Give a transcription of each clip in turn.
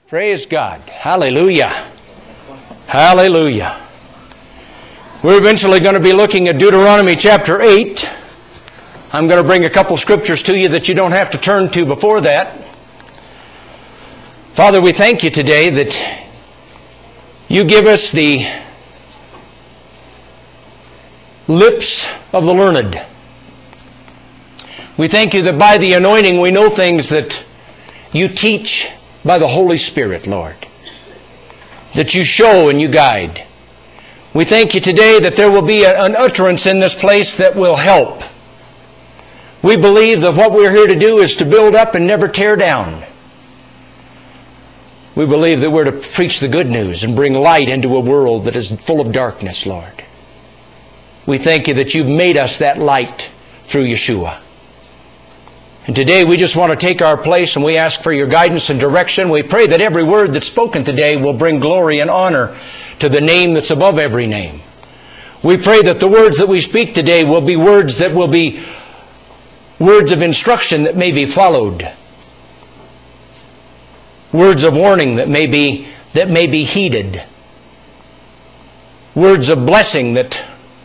Praise God. Hallelujah. Hallelujah. We're eventually going to be looking at Deuteronomy chapter 8. I'm going to bring a couple scriptures to you that you don't have to turn to before that. Father, we thank you today that you give us the lips of the learned. We thank you that by the anointing we know things that you teach by the Holy Spirit, Lord, that you show and you guide. We thank you today that there will be an utterance in this place that will help. We believe that what we're here to do is to build up and never tear down. We believe that we're to preach the good news and bring light into a world that is full of darkness, Lord. We thank you that you've made us that light through Yeshua. And today we just want to take our place and we ask for your guidance and direction. We pray that every word that's spoken today will bring glory and honor to the name that's above every name. We pray that the words that we speak today will be words that will be words of instruction that may be followed. Words of warning that may be heeded. Words of blessing that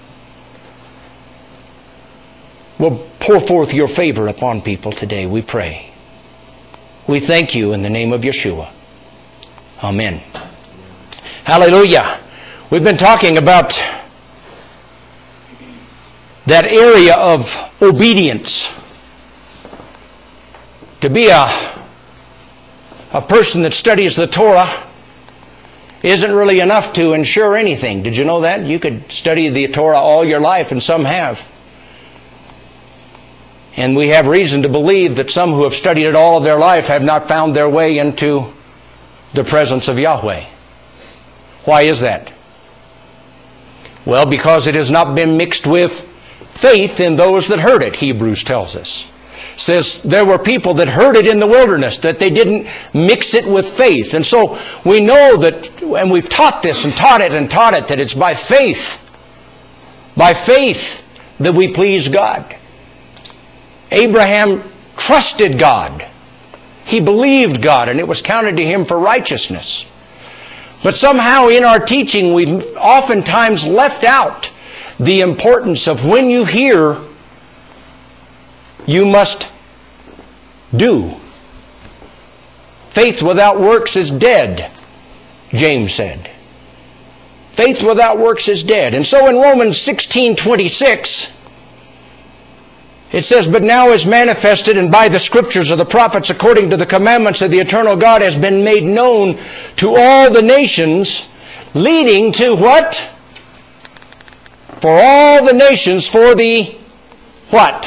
will pour forth your favor upon people today, we pray. We thank you in the name of Yeshua. Amen. Hallelujah. We've been talking about that area of obedience. To be a person that studies the Torah isn't really enough to ensure anything. Did you know that? You could study the Torah all your life, and some have. And we have reason to believe that some who have studied it all of their life have not found their way into the presence of Yahweh. Why is that? Well, because it has not been mixed with faith in those that heard it, Hebrews tells us. It says there were people that heard it in the wilderness, that they didn't mix it with faith. And so we know that, and we've taught this and taught it, that it's by faith that we please God. Abraham trusted God. He believed God, and it was counted to him for righteousness. But somehow in our teaching, we've oftentimes left out the importance of when you hear, you must do. Faith without works is dead, James said. Faith without works is dead. And so in Romans 16:26, it says, "But now is manifested, and by the Scriptures of the prophets, according to the commandments of the eternal God, has been made known to all the nations," leading to what? For all the nations, for the what?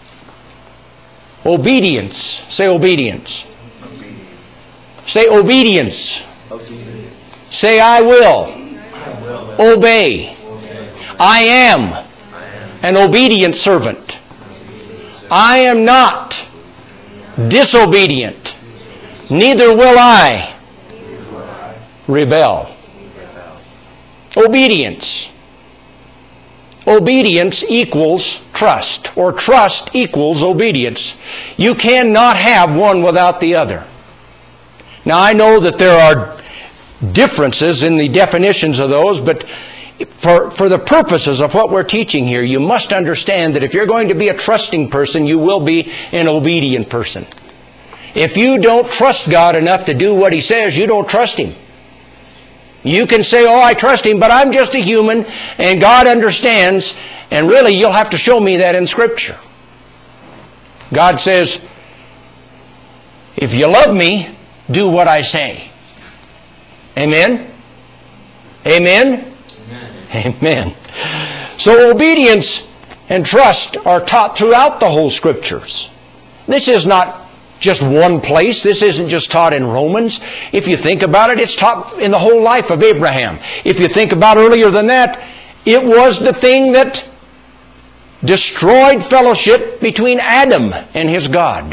Obedience. Say obedience. Say obedience. Say I will. Obey. I am an obedient servant. I am not disobedient, neither will I rebel. Obedience. Obedience equals trust, or trust equals obedience. You cannot have one without the other. Now I know that there are differences in the definitions of those, but for the purposes of what we're teaching here, you must understand that if you're going to be a trusting person, you will be an obedient person. If you don't trust God enough to do what He says, you don't trust Him. You can say, "Oh, I trust Him, but I'm just a human, and God understands," and really you'll have to show me that in Scripture. God says, "If you love me, do what I say." Amen? Amen? Amen. So obedience and trust are taught throughout the whole Scriptures. This is not just one place. This isn't just taught in Romans. If you think about it, it's taught in the whole life of Abraham. If you think about earlier than that, it was the thing that destroyed fellowship between Adam and his God.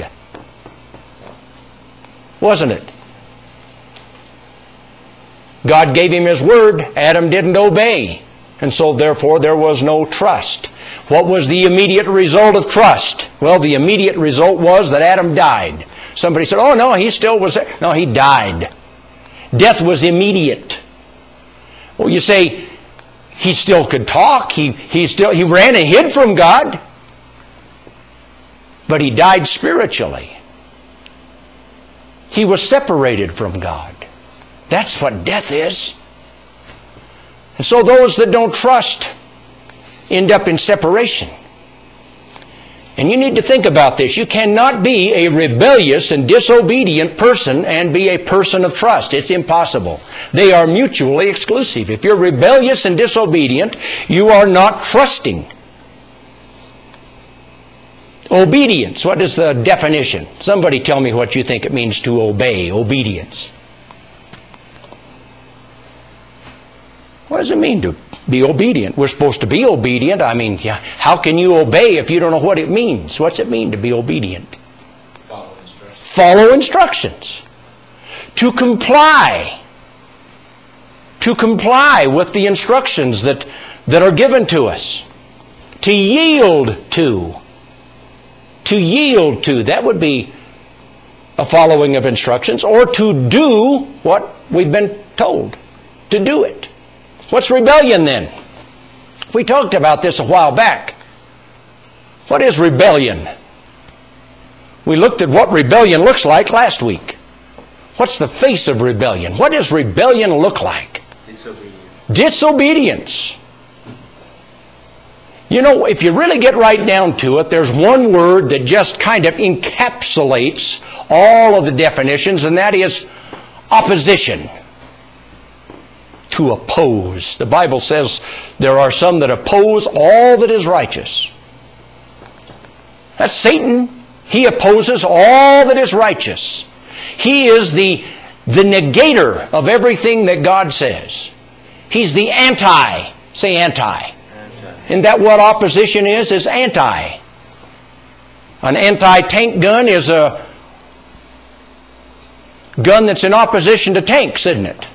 Wasn't it? God gave him His word. Adam didn't obey. And so therefore there was no trust. What was the immediate result of trust? Well, the immediate result was that Adam died. Somebody said, "Oh no, he still was there." No, he died. Death was immediate. Well, you say, he still could talk. He ran and hid from God. But he died spiritually. He was separated from God. That's what death is. And so those that don't trust end up in separation. And you need to think about this. You cannot be a rebellious and disobedient person and be a person of trust. It's impossible. They are mutually exclusive. If you're rebellious and disobedient, you are not trusting. Obedience. What is the definition? Somebody tell me what you think it means to obey. Obedience. What does it mean to be obedient? We're supposed to be obedient. I mean, how can you obey if you don't know what it means? What's it mean to be obedient? Follow instructions. Follow instructions. To comply. To comply with the instructions that are given to us. To yield to. To yield to. That would be a following of instructions. Or to do what we've been told. To do it. What's rebellion then? We talked about this a while back. What is rebellion? We looked at what rebellion looks like last week. What's the face of rebellion? What does rebellion look like? Disobedience. Disobedience. You know, if you really get right down to it, there's one word that just kind of encapsulates all of the definitions, and that is opposition. To oppose. The Bible says there are some that oppose all that is righteous. That's Satan. He opposes all that is righteous. He is the negator of everything that God says. He's the anti. Say anti. Isn't that what opposition is? Is anti. An anti-tank gun is a gun that's in opposition to tanks, isn't it?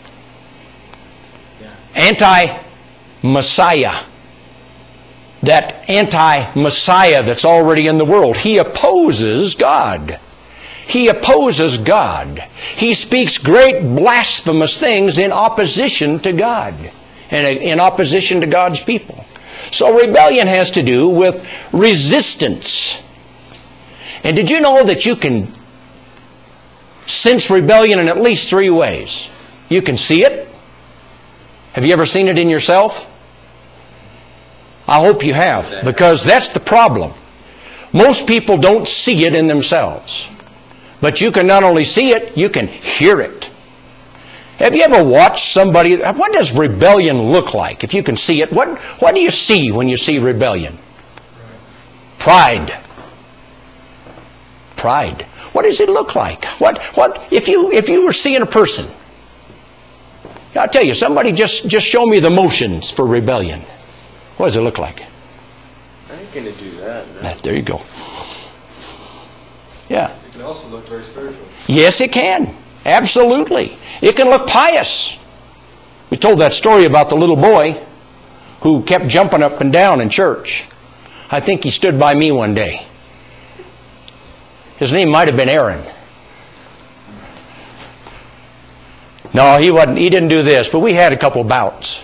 Anti-Messiah. That anti-Messiah that's already in the world. He opposes God. He opposes God. He speaks great blasphemous things in opposition to God. And in opposition to God's people. So rebellion has to do with resistance. And did you know that you can sense rebellion in at least 3 ways? You can see it. Have you ever seen it in yourself? I hope you have, because that's the problem. Most people don't see it in themselves. But you can not only see it, you can hear it. Have you ever watched somebody? What does rebellion look like? If you can see it, what do you see when you see rebellion? Pride. Pride. What does it look like? What if you were seeing a person? I'll tell you, somebody just show me the motions for rebellion. What does it look like? I ain't going to do that. There you go. Yeah. It can also look very spiritual. Yes, it can. Absolutely. It can look pious. We told that story about the little boy who kept jumping up and down in church. I think he stood by me one day. His name might have been Aaron. No, he wasn't. He didn't do this, but we had a couple bouts.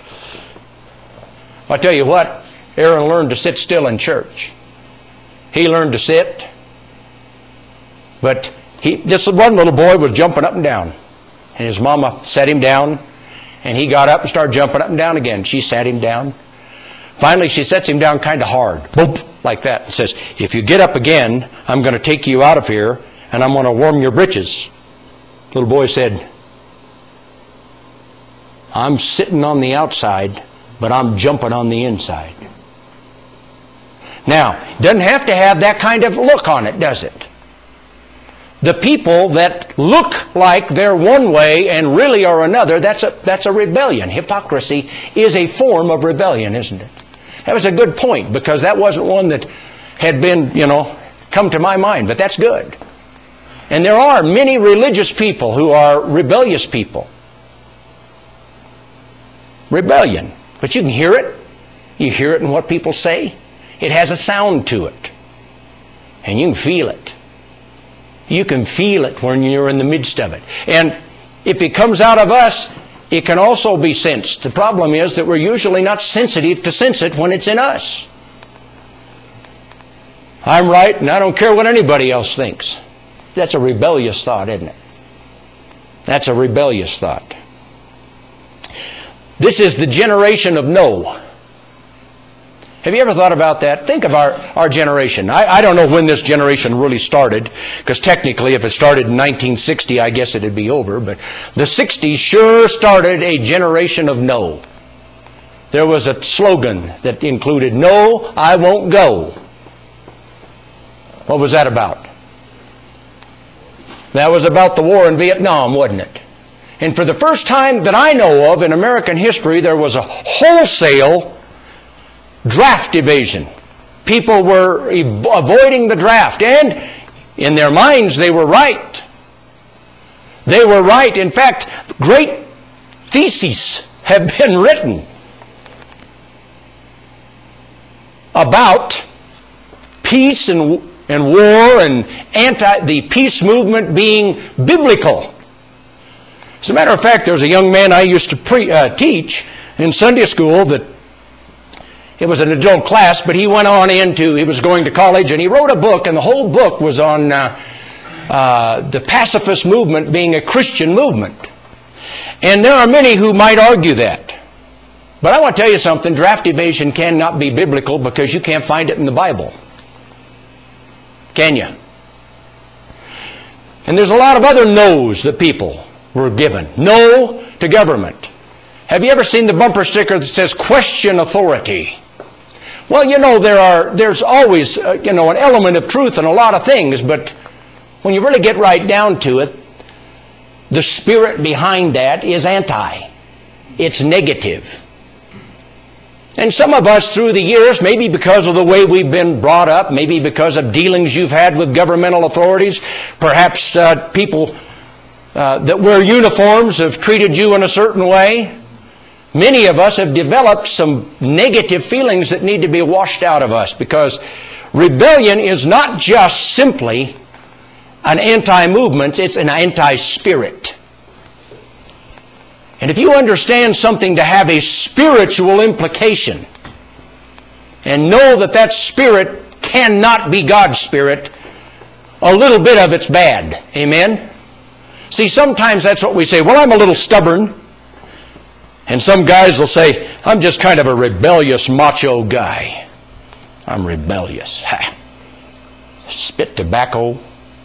I tell you what, Aaron learned to sit still in church. He learned to sit, but this one little boy was jumping up and down. And his mama sat him down, and he got up and started jumping up and down again. She sat him down. Finally, she sets him down kind of hard, boop, like that, and says, "If you get up again, I'm going to take you out of here, and I'm going to warm your britches." The little boy said, "I'm sitting on the outside, but I'm jumping on the inside." Now, it doesn't have to have that kind of look on it, does it? The people that look like they're one way and really are another, that's a rebellion. Hypocrisy is a form of rebellion, isn't it? That was a good point, because that wasn't one that had been, come to my mind, but that's good. And there are many religious people who are rebellious people. Rebellion. But you can hear it. You hear it in what people say. It has a sound to it. And you can feel it. You can feel it when you're in the midst of it. And if it comes out of us, it can also be sensed. The problem is that we're usually not sensitive to sense it when it's in us. I'm right, and I don't care what anybody else thinks. That's a rebellious thought, isn't it? That's a rebellious thought. This is the generation of no. Have you ever thought about that? Think of our generation. I don't know when this generation really started, because technically if it started in 1960, I guess it'd be over, but the 60s sure started a generation of no. There was a slogan that included, "No, I won't go." What was that about? That was about the war in Vietnam, wasn't it? And for the first time that I know of in American history, there was a wholesale draft evasion. People were avoiding the draft, and in their minds they were right. They were right. In fact, great theses have been written about peace and war and the peace movement being biblical. As a matter of fact, there was a young man I used to teach in Sunday school that it was an adult class, but he went on he was going to college, and he wrote a book, and the whole book was on the pacifist movement being a Christian movement. And there are many who might argue that. But I want to tell you something, draft evasion cannot be biblical because you can't find it in the Bible. Can you? And there's a lot of other no's that people were given. No to government. Have you ever seen the bumper sticker that says, "Question authority"? Well, you know, there's always, an element of truth in a lot of things, but when you really get right down to it, the spirit behind that is anti. It's negative. And some of us through the years, maybe because of the way we've been brought up, maybe because of dealings you've had with governmental authorities, perhaps people that wear uniforms have treated you in a certain way. Many of us have developed some negative feelings that need to be washed out of us, because rebellion is not just simply an anti-movement, it's an anti-spirit. And if you understand something to have a spiritual implication and know that that spirit cannot be God's spirit, a little bit of it's bad. Amen? See, sometimes that's what we say, "Well, I'm a little stubborn." And some guys will say, "I'm just kind of a rebellious macho guy. I'm rebellious." Ha. Spit tobacco.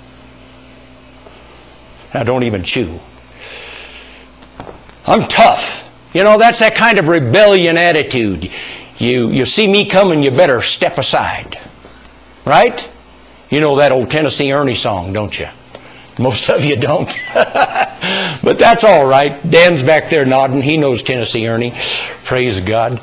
I don't even chew. I'm tough. That's that kind of rebellion attitude. You see me coming, you better step aside. Right? You know that old Tennessee Ernie song, don't you? Most of you don't. But that's all right. Dan's back there nodding. He knows Tennessee Ernie. Praise God.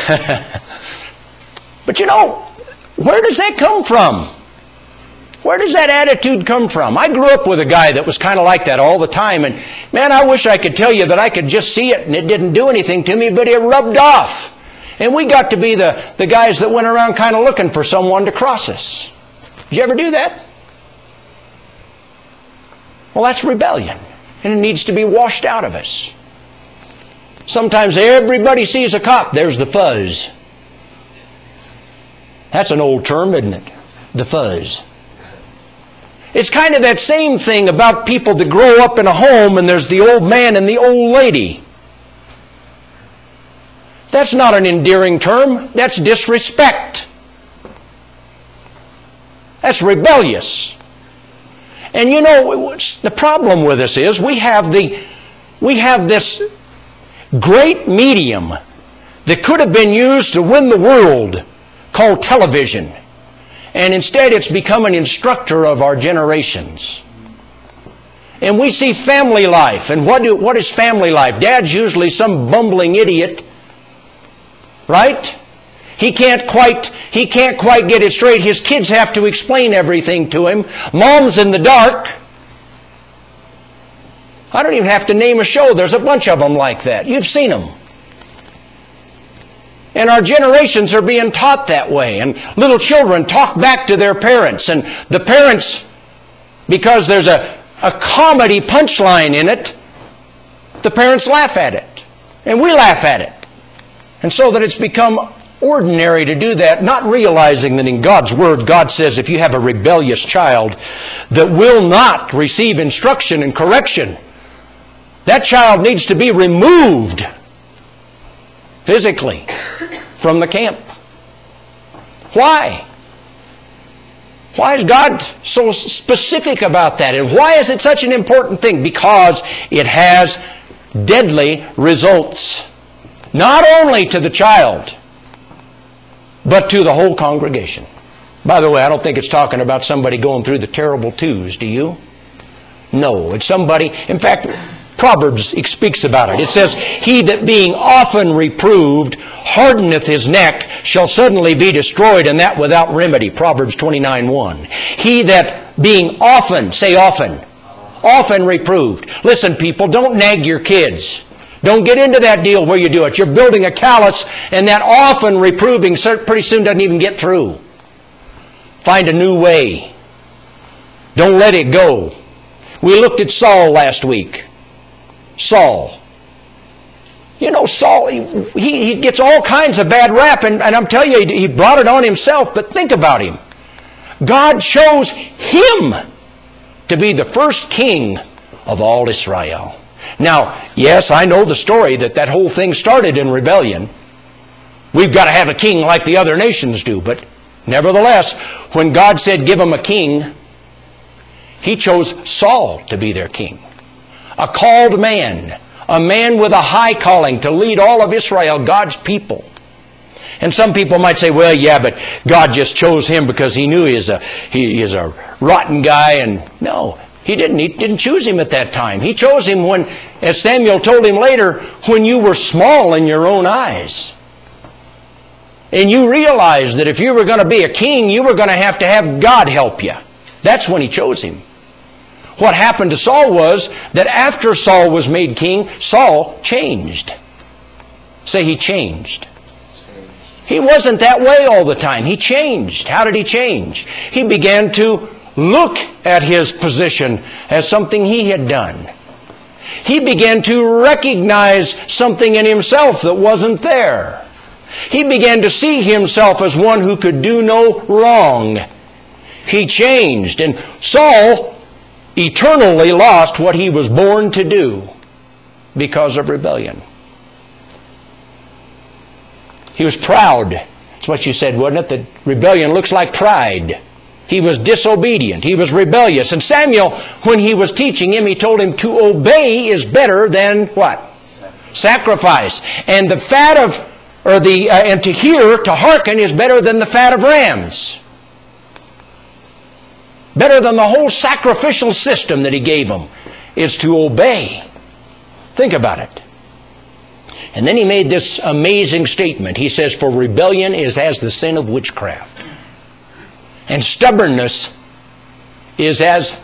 But where does that come from? Where does that attitude come from? I grew up with a guy that was kind of like that all the time. And man, I wish I could tell you that I could just see it and it didn't do anything to me, but it rubbed off. And we got to be the guys that went around kind of looking for someone to cross us. Did you ever do that? Well, that's rebellion. And it needs to be washed out of us. Sometimes everybody sees a cop. There's the fuzz. That's an old term, isn't it? The fuzz. It's kind of that same thing about people that grow up in a home and there's the old man and the old lady. That's not an endearing term. That's disrespect. That's rebellious. And the problem with us is we have this great medium that could have been used to win the world called television. And instead it's become an instructor of our generations. And we see family life. And what is family life? Dad's usually some bumbling idiot. Right? He can't quite get it straight. His kids have to explain everything to him. Mom's in the dark. I don't even have to name a show. There's a bunch of them like that. You've seen them. And our generations are being taught that way. And little children talk back to their parents. And the parents, because there's a comedy punchline in it, the parents laugh at it. And we laugh at it. And so that it's become ordinary to do that, not realizing that in God's Word, God says if you have a rebellious child that will not receive instruction and correction, that child needs to be removed physically from the camp. Why? Why is God so specific about that? And why is it such an important thing? Because it has deadly results. Not only to the child, but to the whole congregation. By the way, I don't think it's talking about somebody going through the terrible twos, do you? No, it's somebody, in fact, Proverbs speaks about it. It says, he that being often reproved hardeneth his neck shall suddenly be destroyed, and that without remedy. Proverbs 29:1. He that being often, say often reproved. Listen, people, don't nag your kids. Don't get into that deal where you do it. You're building a callus, and that often reproving pretty soon doesn't even get through. Find a new way. Don't let it go. We looked at Saul last week. Saul. You know, Saul, he gets all kinds of bad rap, and I'm telling you, he brought it on himself, but think about him. God chose him to be the first king of all Israel. Now, yes, I know the story that whole thing started in rebellion. We've got to have a king like the other nations do. But nevertheless, when God said give them a king, He chose Saul to be their king. A called man. A man with a high calling to lead all of Israel, God's people. And some people might say, well, yeah, but God just chose him because He knew he is a rotten guy. And no. He didn't choose him at that time. He chose him when, as Samuel told him later, when you were small in your own eyes. And you realized that if you were going to be a king, you were going to have God help you. That's when He chose him. What happened to Saul was that after Saul was made king, Saul changed. Say he changed. He wasn't that way all the time. He changed. How did he change? He began to look at his position as something he had done. He began to recognize something in himself that wasn't there. He began to see himself as one who could do no wrong. He changed, and Saul eternally lost what he was born to do because of rebellion. He was proud. That's what you said, wasn't it? That rebellion looks like pride. He was disobedient. He was rebellious. And Samuel, when he was teaching him, he told him to obey is better than what? Sacrifice. And the fat of, and to hear, to hearken is better than the fat of rams. Better than the whole sacrificial system that he gave him is to obey. Think about it. And then he made this amazing statement. He says, for rebellion is as the sin of witchcraft. And stubbornness is as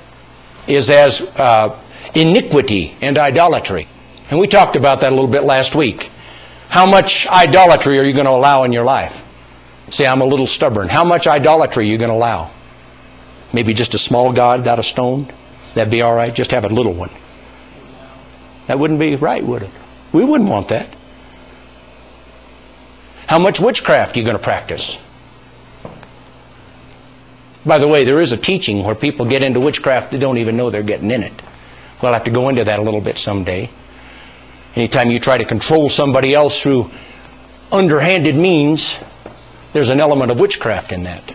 iniquity and idolatry. And we talked about that a little bit last week. How much idolatry are you going to allow in your life? Say, I'm a little stubborn. How much idolatry are you going to allow? Maybe just a small god out of stone? That'd be all right. Just have a little one. That wouldn't be right, would it? We wouldn't want that. How much witchcraft are you going to practice? By the way, there is a teaching where people get into witchcraft they don't even know they're getting in it. We'll have to go into that a little bit someday. Anytime you try to control somebody else through underhanded means, there's an element of witchcraft in that.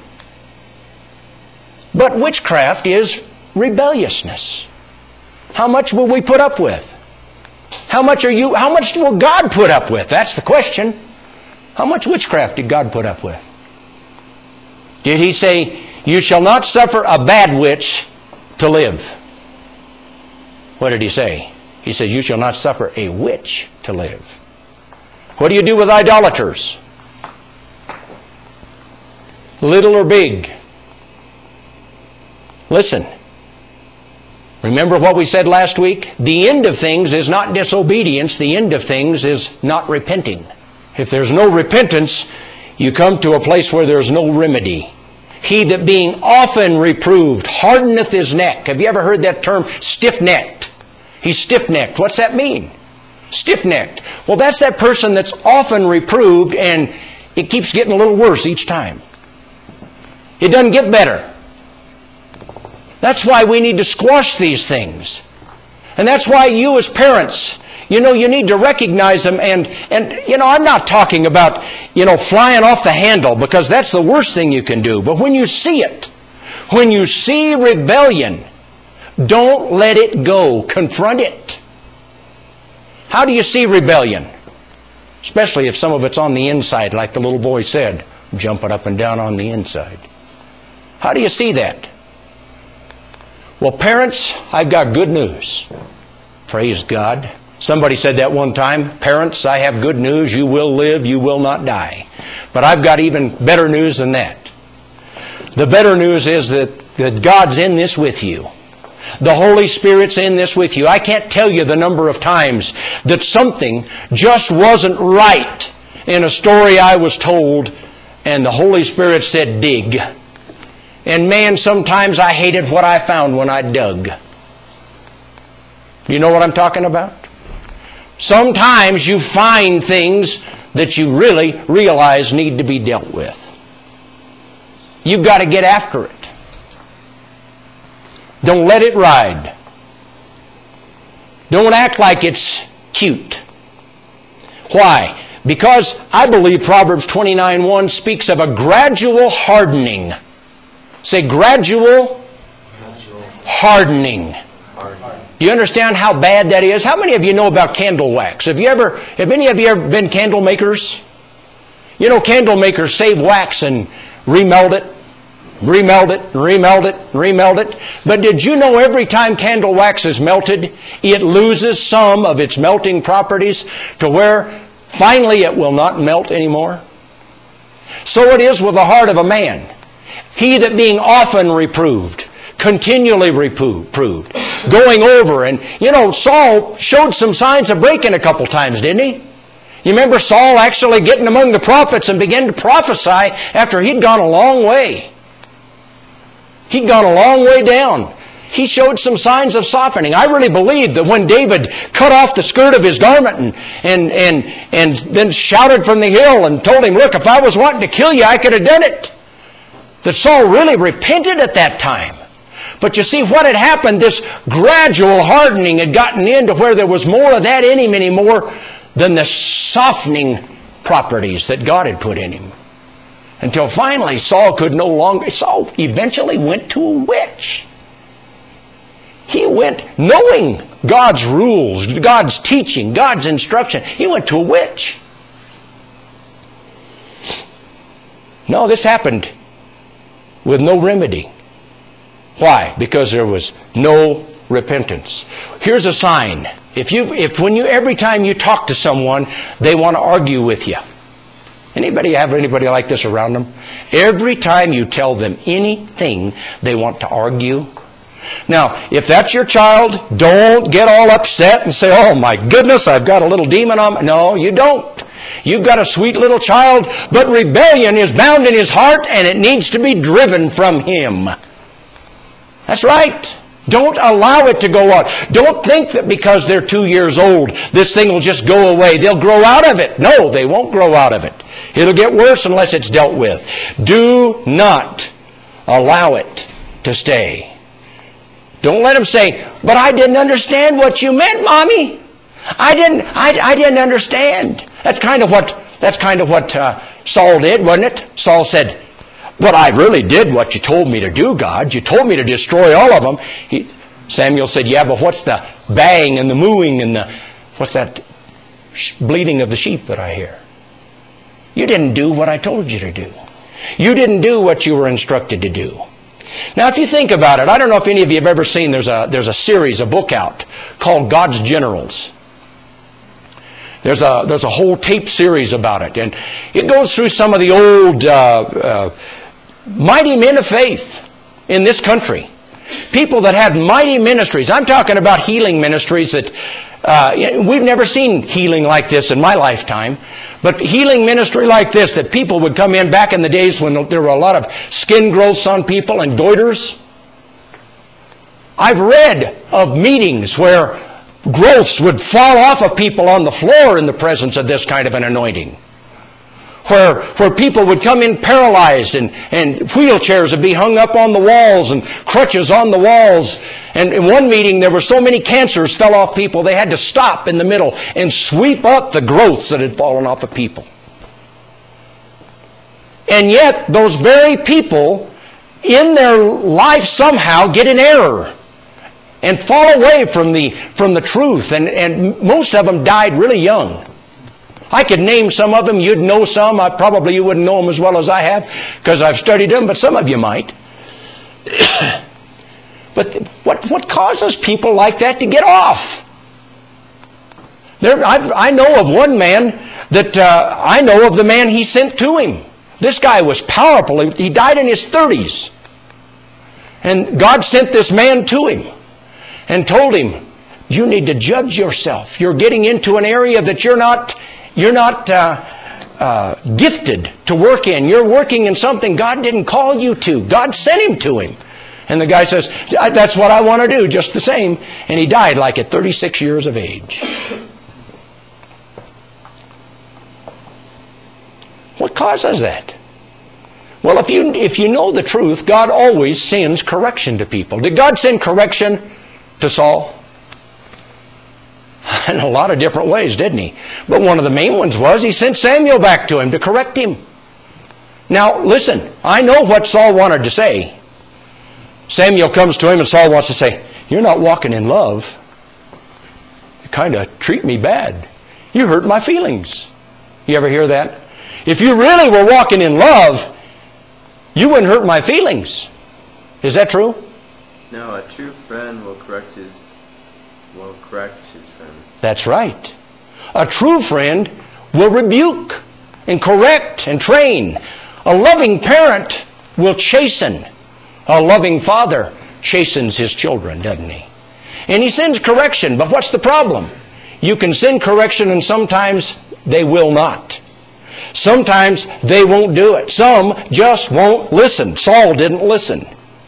But witchcraft is rebelliousness. How much will we put up with? How much will God put up with? That's the question. How much witchcraft did God put up with? Did He say, you shall not suffer a bad witch to live? What did He say? He says, you shall not suffer a witch to live. What do you do with idolaters? Little or big? Listen. Remember what we said last week? The end of things is not disobedience. The end of things is not repenting. If there's no repentance, you come to a place where there's no remedy. He that being often reproved hardeneth his neck. Have you ever heard that term, stiff-necked? He's stiff-necked. What's that mean? Stiff-necked. Well, that's that person that's often reproved, and it keeps getting a little worse each time. It doesn't get better. That's why we need to squash these things. And that's why you as parents, you need to recognize them. And I'm not talking about, flying off the handle, because that's the worst thing you can do. But when you see it, when you see rebellion, don't let it go. Confront it. How do you see rebellion? Especially if some of it's on the inside, like the little boy said, jumping up and down on the inside. How do you see that? Well, parents, I've got good news. Praise God. Somebody said that one time. Parents, I have good news. You will live. You will not die. But I've got even better news than that. The better news is that God's in this with you. The Holy Spirit's in this with you. I can't tell you the number of times that something just wasn't right in a story I was told, and the Holy Spirit said, dig. And man, sometimes I hated what I found when I dug. Do you know what I'm talking about? Sometimes you find things that you really realize need to be dealt with. You've got to get after it. Don't let it ride. Don't act like it's cute. Why? Because I believe Proverbs 29:1 speaks of a gradual hardening. Say gradual hardening. Do you understand how bad that is? How many of you know about candle wax? Have any of you ever been candle makers? Candle makers save wax and remelt it, remelt it. But did you know every time candle wax is melted, it loses some of its melting properties to where finally it will not melt anymore? So it is with the heart of a man. He that being often reproved, continually reproved, going over. And, Saul showed some signs of breaking a couple times, didn't he? You remember Saul actually getting among the prophets and began to prophesy after he'd gone a long way. He'd gone a long way down. He showed some signs of softening. I really believe that when David cut off the skirt of his garment and then shouted from the hill and told him, look, if I was wanting to kill you, I could have done it. That Saul really repented at that time. But you see what had happened, this gradual hardening had gotten into where there was more of that in him anymore than the softening properties that God had put in him. Until finally Saul eventually went to a witch. He went knowing God's rules, God's teaching, God's instruction. He went to a witch. No, this happened with no remedy. Why? Because there was no repentance. Here's a sign. Every time you talk to someone, they want to argue with you. Anybody have anybody like this around them? Every time you tell them anything, they want to argue. Now, if that's your child, don't get all upset and say, oh my goodness, I've got a little demon on me. No, you don't. You've got a sweet little child, but rebellion is bound in his heart and it needs to be driven from him. That's right. Don't allow it to go on. Don't think that because they're 2 years old, this thing will just go away. They'll grow out of it. No, they won't grow out of it. It'll get worse unless it's dealt with. Do not allow it to stay. Don't let them say, but I didn't understand what you meant, Mommy. I didn't understand. That's kind of what Saul did, wasn't it? Saul said, but I really did what you told me to do, God. You told me to destroy all of them. Samuel said, yeah, but what's the baying and the mooing and what's that bleating of the sheep that I hear? You didn't do what I told you to do. You didn't do what you were instructed to do. Now, if you think about it, I don't know if any of you have ever seen, there's a series, a book out called God's Generals. There's a whole tape series about it, and it goes through some of the old mighty men of faith in this country. People that had mighty ministries. I'm talking about healing ministries that we've never seen healing like this in my lifetime. But healing ministry like this, that people would come in back in the days when there were a lot of skin growths on people and goiters. I've read of meetings where growths would fall off of people on the floor in the presence of this kind of an anointing. Where people would come in paralyzed and wheelchairs would be hung up on the walls and crutches on the walls. And in one meeting there were so many cancers fell off people they had to stop in the middle and sweep up the growths that had fallen off of people. And yet those very people in their life somehow get in error and fall away from the truth. And most of them died really young. I could name some of them. You'd know some. Probably you wouldn't know them as well as I have because I've studied them, but some of you might. But what causes people like that to get off? I know of one man that I know of the man He sent to him. This guy was powerful. He died in his 30s. And God sent this man to him and told him, you need to judge yourself. You're getting into an area that you're not gifted to work in. You're working in something God didn't call you to. God sent him to him. And the guy says, that's what I want to do, just the same. And he died like at 36 years of age. What causes that? Well, if you know the truth, God always sends correction to people. Did God send correction to Saul? In a lot of different ways, didn't He? But one of the main ones was He sent Samuel back to him to correct him. Now, listen, I know what Saul wanted to say. Samuel comes to him and Saul wants to say, you're not walking in love. You kind of treat me bad. You hurt my feelings. You ever hear that? If you really were walking in love, you wouldn't hurt my feelings. Is that true? No, a true friend will correct his friend. That's right. A true friend will rebuke and correct and train. A loving parent will chasten. A loving father chastens his children, doesn't he? And He sends correction, but what's the problem? You can send correction and sometimes they will not. Sometimes they won't do it. Some just won't listen. Saul didn't listen.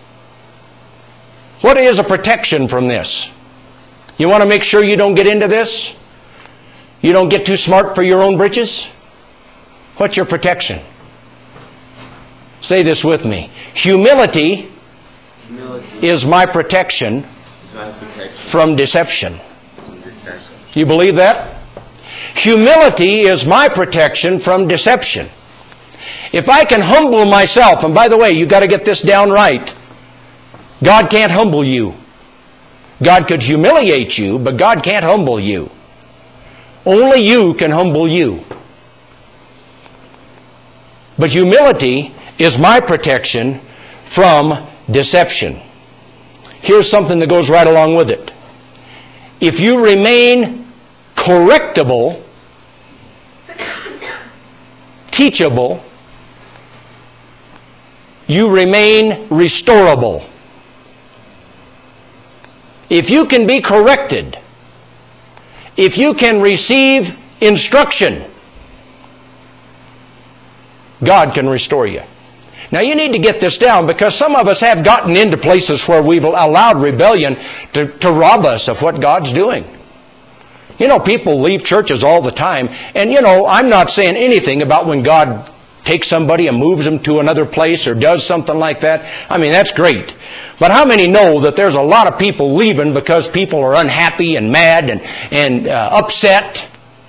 What is a protection from this? You want to make sure you don't get into this? You don't get too smart for your own britches? What's your protection? Say this with me. Humility is my protection from deception. You believe that? Humility is my protection from deception. If I can humble myself, and by the way, you've got to get this down right. God can't humble you. God could humiliate you, but God can't humble you. Only you can humble you. But humility is my protection from deception. Here's something that goes right along with it. If you remain correctable, teachable, you remain restorable. If you can be corrected, if you can receive instruction, God can restore you. Now you need to get this down because some of us have gotten into places where we've allowed rebellion to rob us of what God's doing. You know, people leave churches all the time. And you know, I'm not saying anything about when God takes somebody and moves them to another place or does something like that. I mean, that's great. But how many know that there's a lot of people leaving because people are unhappy and mad and upset?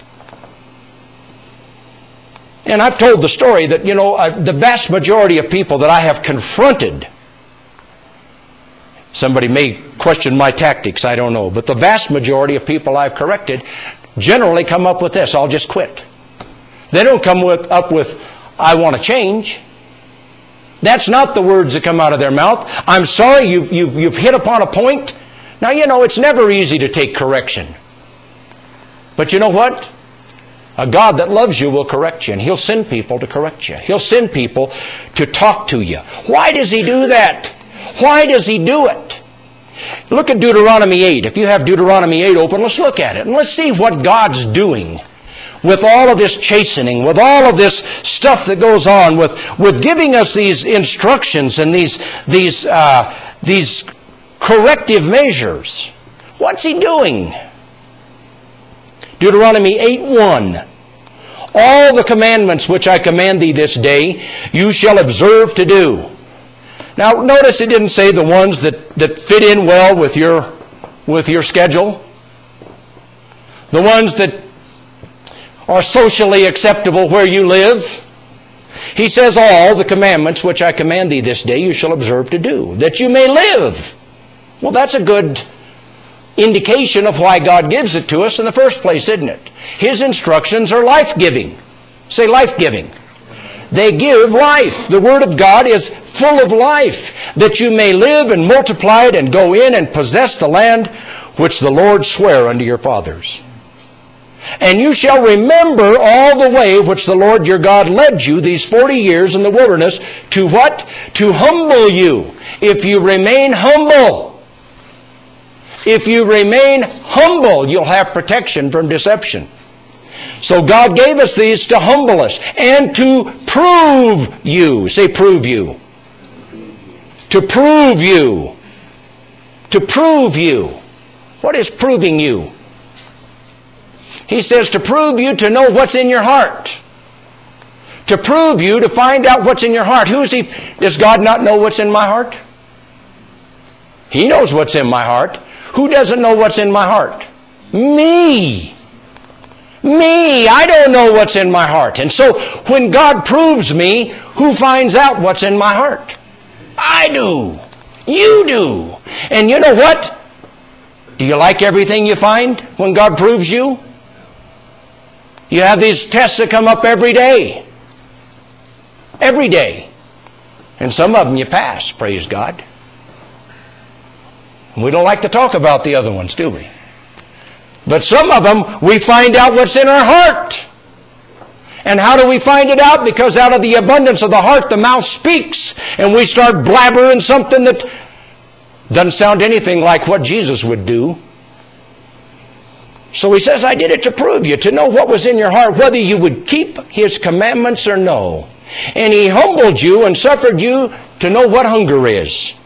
And I've told the story that, you know, the vast majority of people that I have confronted, somebody may question my tactics, I don't know, but the vast majority of people I've corrected generally come up with this: I'll just quit. They don't come up with, I want to change. That's not the words that come out of their mouth. I'm sorry, you've hit upon a point. Now, you know, it's never easy to take correction. But you know what? A God that loves you will correct you, and He'll send people to correct you. He'll send people to talk to you. Why does He do that? Why does He do it? Look at Deuteronomy 8. If you have Deuteronomy 8 open, let's look at it. And let's see what God's doing with all of this chastening, with all of this stuff that goes on, with giving us these instructions and these corrective measures. What's He doing? Deuteronomy 8:1. All the commandments which I command thee this day, you shall observe to do. Now notice it didn't say the ones that fit in well with your schedule. The ones that are socially acceptable where you live. He says, all the commandments which I command thee this day you shall observe to do, that you may live. Well, that's a good indication of why God gives it to us in the first place, isn't it? His instructions are life-giving. Say life-giving. They give life. The Word of God is full of life, that you may live and multiply it and go in and possess the land which the Lord sware unto your fathers. And you shall remember all the way which the Lord your God led you these 40 years in the wilderness to what? To humble you. If you remain humble, you'll have protection from deception. So God gave us these to humble us and to prove you. Say prove you. To prove you. To prove you. What is proving you? He says to prove you to know what's in your heart. To prove you to find out what's in your heart. Who is He? Does God not know what's in my heart? He knows what's in my heart. Who doesn't know what's in my heart? Me. Me. I don't know what's in my heart. And so when God proves me, who finds out what's in my heart? I do. You do. And you know what? Do you like everything you find when God proves you? You have these tests that come up every day. Every day. And some of them you pass, praise God. We don't like to talk about the other ones, do we? But some of them, we find out what's in our heart. And how do we find it out? Because out of the abundance of the heart, the mouth speaks. And we start blabbering something that doesn't sound anything like what Jesus would do. So He says, I did it to prove you, to know what was in your heart, whether you would keep His commandments or no. And He humbled you and suffered you to know what hunger is.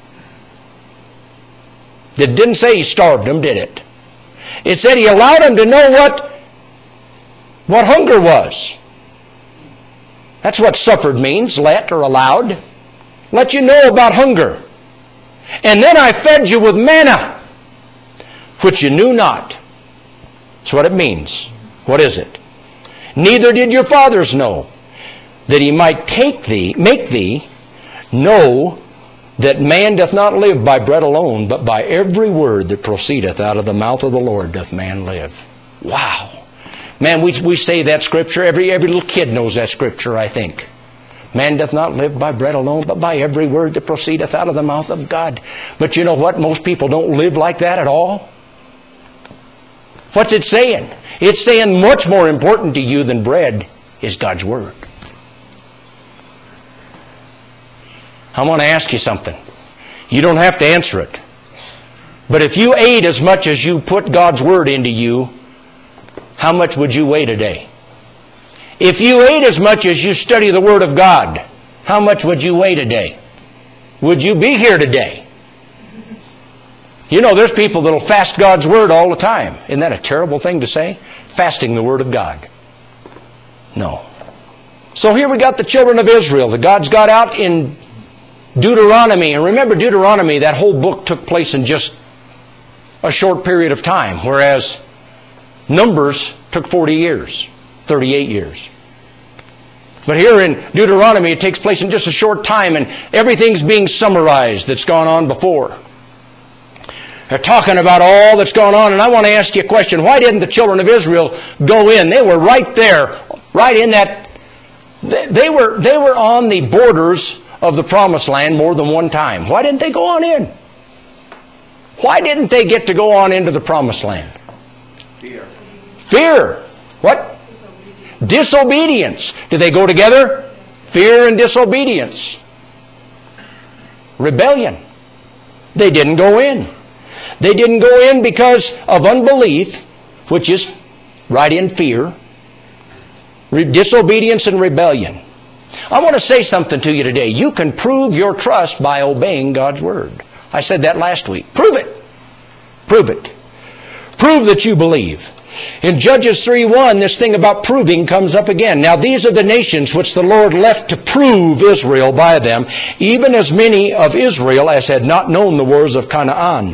It didn't say He starved them, did it? It said He allowed them to know what hunger was. That's what suffered means, let or allowed. Let you know about hunger. And then I fed you with manna, which you knew not. That's what it means. What is it? Neither did your fathers know, that He might make thee know that man doth not live by bread alone, but by every word that proceedeth out of the mouth of the Lord doth man live. Wow. Man, we say that scripture. Every little kid knows that scripture, I think. Man doth not live by bread alone, but by every word that proceedeth out of the mouth of God. But you know what? Most people don't live like that at all. What's it saying? It's saying much more important to you than bread is God's Word. I want to ask you something. You don't have to answer it. But if you ate as much as you put God's Word into you, how much would you weigh today? If you ate as much as you study the Word of God, how much would you weigh today? Would you be here today? You know, there's people that'll fast God's Word all the time. Isn't that a terrible thing to say? Fasting the Word of God. No. So here we got the children of Israel that God's got out in Deuteronomy. And remember, Deuteronomy, that whole book took place in just a short period of time, whereas Numbers took 40 years, 38 years. But here in Deuteronomy, it takes place in just a short time, and everything's being summarized that's gone on before. They're talking about all that's going on, and I want to ask you a question. Why didn't the children of Israel go in? They were right there, right in that. They were on the borders of the Promised Land more than one time. Why didn't they go on in? Why didn't they get to go on into the Promised Land? Fear. Fear. What? Disobedience. Do they go together? Fear and disobedience. Rebellion. They didn't go in. They didn't go in because of unbelief, which is right in fear, disobedience and rebellion. I want to say something to you today. You can prove your trust by obeying God's Word. I said that last week. Prove it. Prove it. Prove that you believe. In Judges 3:1, this thing about proving comes up again. Now these are the nations which the Lord left to prove Israel by them, even as many of Israel as had not known the wars of Canaan.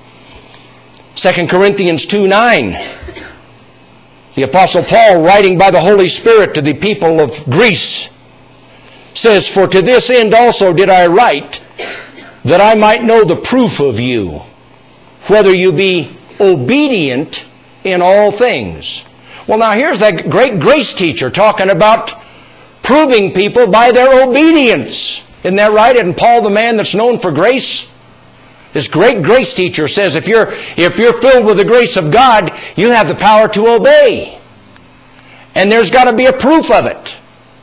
2 Corinthians 2:9. The Apostle Paul, writing by the Holy Spirit to the people of Greece, says, "For to this end also did I write, that I might know the proof of you, whether you be obedient in all things." Well, now here's that great grace teacher talking about proving people by their obedience. Isn't that right? Isn't Paul the man that's known for grace? This great grace teacher says if you're filled with the grace of God, you have the power to obey. And there's got to be a proof of it.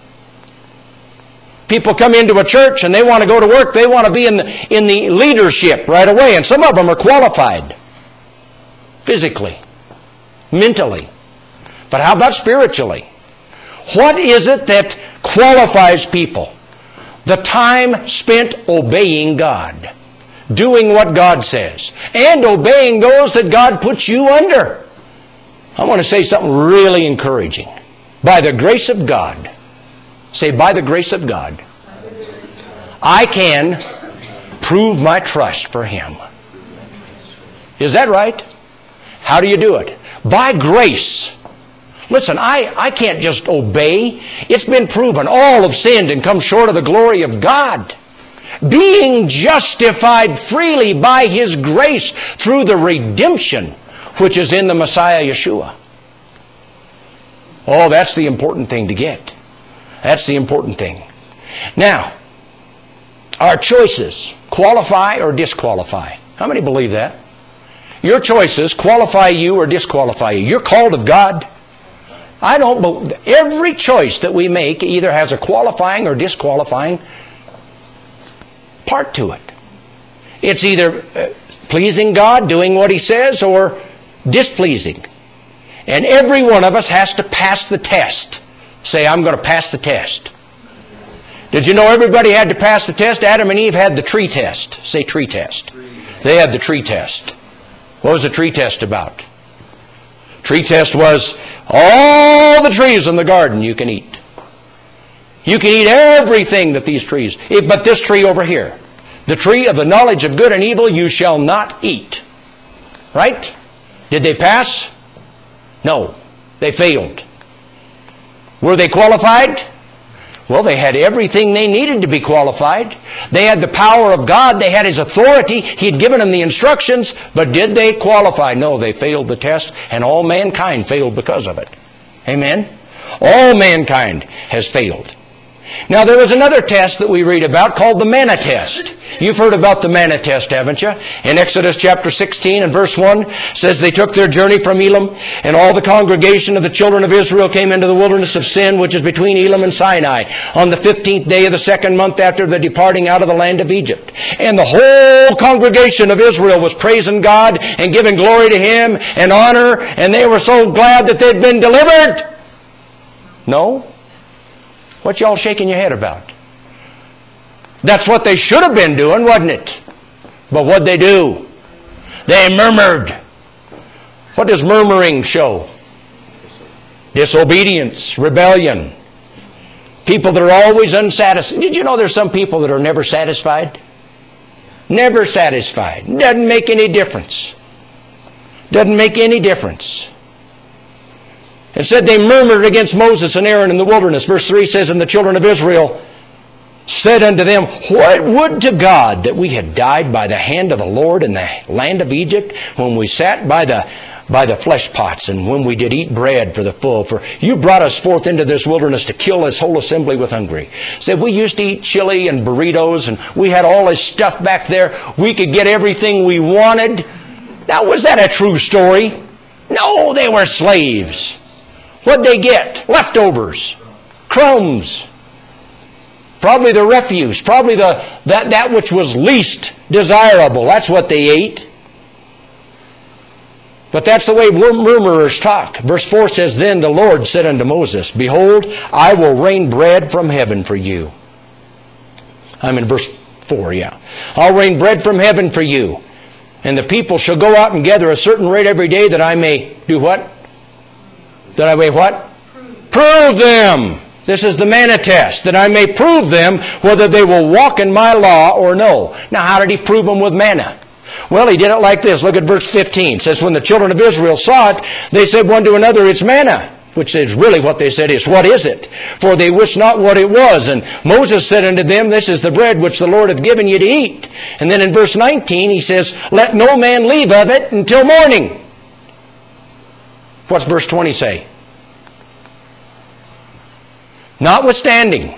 People come into a church and they want to go to work. They want to be in the leadership right away. And some of them are qualified. Physically. Mentally. But how about spiritually? What is it that qualifies people? The time spent obeying God. Doing what God says. And obeying those that God puts you under. I want to say something really encouraging. By the grace of God. Say, by the grace of God, I can prove my trust for Him. Is that right? How do you do it? By grace. Listen, I can't just obey. It's been proven. All have sinned and come short of the glory of God. Being justified freely by His grace through the redemption which is in the Messiah Yeshua. Oh, that's the important thing to get. That's the important thing. Now, our choices qualify or disqualify. How many believe that? Your choices qualify you or disqualify you. You're called of God. I don't believe. Every choice that we make either has a qualifying or disqualifying part to it. It's either pleasing God, doing what He says, or displeasing. And every one of us has to pass the test. Say, I'm going to pass the test. Did you know everybody had to pass the test? Adam and Eve had the tree test. Say tree test. They had the tree test. What was the tree test about? Tree test was all the trees in the garden you can eat. You can eat everything that these trees, but this tree over here, the tree of the knowledge of good and evil, you shall not eat. Right? Did they pass? No. They failed. Were they qualified? Well, they had everything they needed to be qualified. They had the power of God. They had His authority. He had given them the instructions. But did they qualify? No, they failed the test, and all mankind failed because of it. Amen? All mankind has failed. Now, there was another test that we read about called the manna test. You've heard about the manna test, haven't you? In Exodus chapter 16 and verse 1 says they took their journey from Elim, and all the congregation of the children of Israel came into the wilderness of Sin, which is between Elim and Sinai, on the 15th day of the second month after the departing out of the land of Egypt. And the whole congregation of Israel was praising God and giving glory to Him and honor, and they were so glad that they'd been delivered. No? What y'all shaking your head about? That's what they should have been doing, wasn't it? But what'd they do? They murmured. What does murmuring show? Disobedience, rebellion. People that are always unsatisfied. Did you know there's some people that are never satisfied? Never satisfied. Doesn't make any difference. Doesn't make any difference. It said they murmured against Moses and Aaron in the wilderness. Verse 3 says, and the children of Israel said unto them, what would to God that we had died by the hand of the Lord in the land of Egypt, when we sat by the flesh pots, and when we did eat bread for the full? For you brought us forth into this wilderness to kill this whole assembly with hunger. Said we used to eat chili and burritos, and we had all this stuff back there. We could get everything we wanted. Now, was that a true story? No, they were slaves. What'd they get? Leftovers. Crumbs. Probably the refuse. Probably that which was least desirable. That's what they ate. But that's the way murmurers talk. Verse 4 says, then the Lord said unto Moses, behold, I will rain bread from heaven for you. I'm in verse 4, yeah. I'll rain bread from heaven for you. And the people shall go out and gather a certain rate every day, that I may do what? That I may what? Prove them. This is the manna test, that I may prove them whether they will walk in my law or no. Now, how did he prove them with manna? Well, he did it like this. Look at verse 15. It says, when the children of Israel saw it, they said one to another, it's manna. Which is really what they said is, what is it? For they wist not what it was. And Moses said unto them, this is the bread which the Lord hath given you to eat. And then in verse 19 he says, let no man leave of it until morning. What's verse 20 say? Notwithstanding,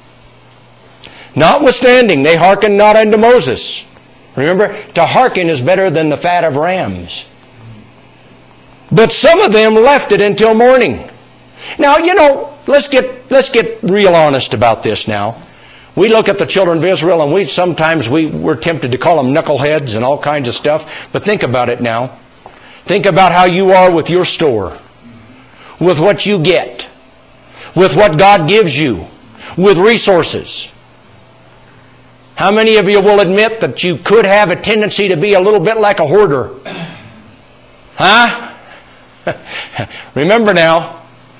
they hearkened not unto Moses. Remember, to hearken is better than the fat of rams. But some of them left it until morning. Now, let's get real honest about this now. We look at the children of Israel and we're tempted to call them knuckleheads and all kinds of stuff. But think about it now. Think about how you are with your store, with what you get, with what God gives you, with resources. How many of you will admit that you could have a tendency to be a little bit like a hoarder? Huh? Remember now,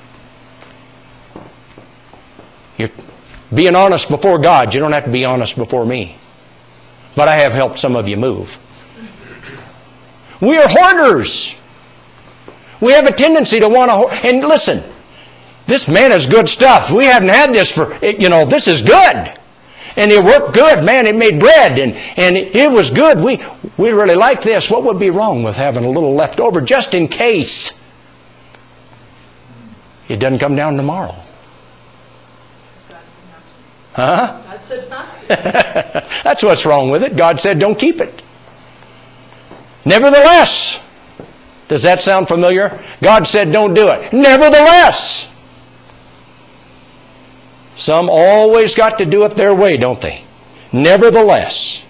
you're being honest before God. You don't have to be honest before me. But I have helped some of you move. We are hoarders. We have a tendency to want to hoard. And listen, this manna is good stuff. We haven't had this this is good. And it worked good, man. It made bread, and it was good. We really like this. What would be wrong with having a little left over just in case it doesn't come down tomorrow? Huh? God said not. That's what's wrong with it. God said don't keep it. Nevertheless, does that sound familiar? God said don't do it. Nevertheless. Some always got to do it their way, don't they? Nevertheless,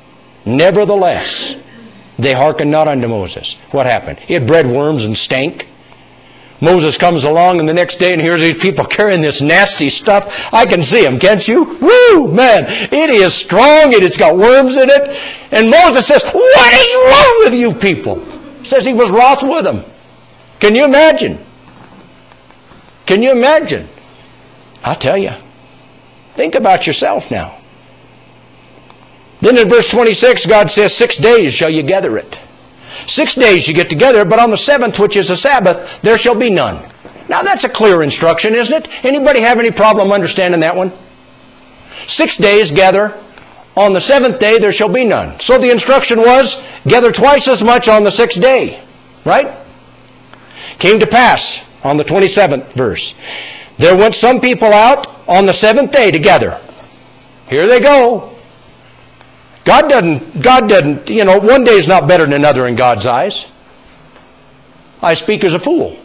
they hearkened not unto Moses. What happened? It bred worms and stank. Moses comes along and the next day and here's these people carrying this nasty stuff. I can see them, can't you? Woo, man, it is strong. It's got worms in it. And Moses says, what is wrong with you people? Says he was wroth with them. Can you imagine? Can you imagine? I'll tell you. Think about yourself now. Then in verse 26, God says, 6 days shall you gather it. 6 days you get together, but on the seventh, which is a Sabbath, there shall be none. Now that's a clear instruction, isn't it? Anybody have any problem understanding that one? 6 days gather. On the seventh day there shall be none. So the instruction was, gather twice as much on the sixth day. Right? Came to pass on the 27th verse. There went some people out on the seventh day together. Here they go. God doesn't, one day is not better than another in God's eyes. I speak as a fool.